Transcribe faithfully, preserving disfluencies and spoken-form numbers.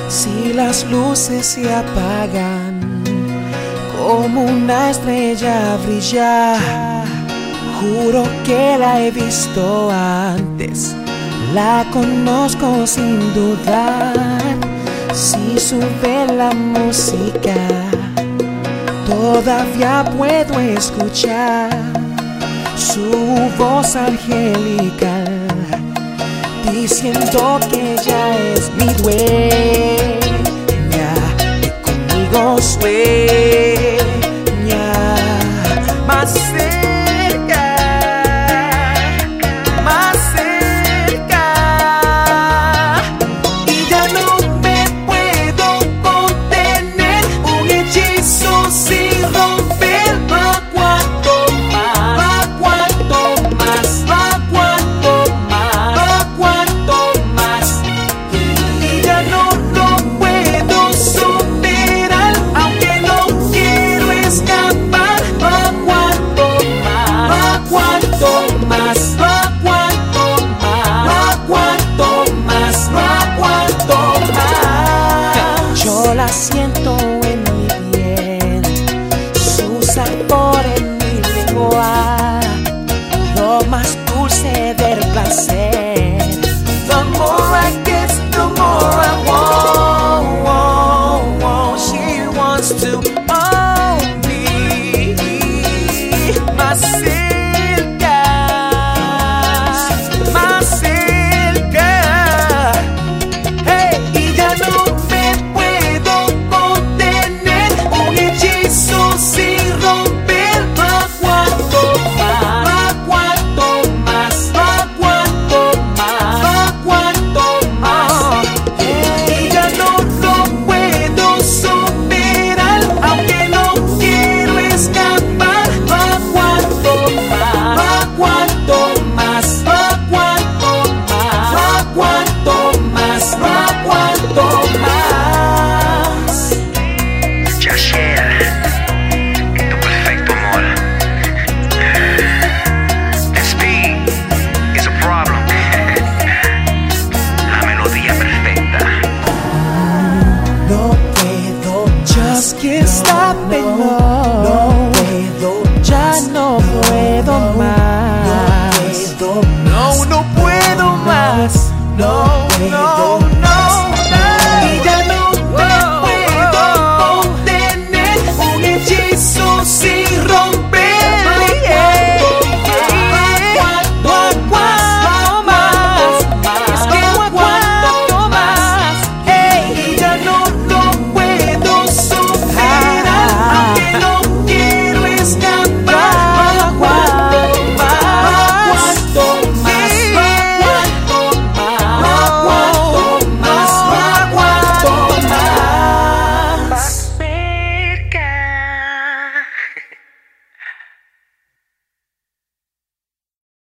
Si las luces se apagan, como una estrella brilla, juro que la he visto antes, la conozco sin dudar. Si sube la música, todavía puedo escuchar su voz angelical, diciendo que ella es mi dueña, que conmigo sueña más cerca, más cerca. Y ya no me puedo contener, un hechizo sin romper. ¿A cuánto más? ¿A cuánto más? ¿A cuánto más? ¿A cuánto más? Y ya no lo puedo superar, aunque no quiero escapar. ¿A cuánto más? ¿A cuánto más? ¿A cuánto más? ¿A cuánto más? ¿A cuánto más? Yo la siento en mi piel, su sabor en mi lengua, lo más dulce del placer. The more I get, the more I want, want, want. She wants to own me, más cerca, más cerca. Hey, y ya no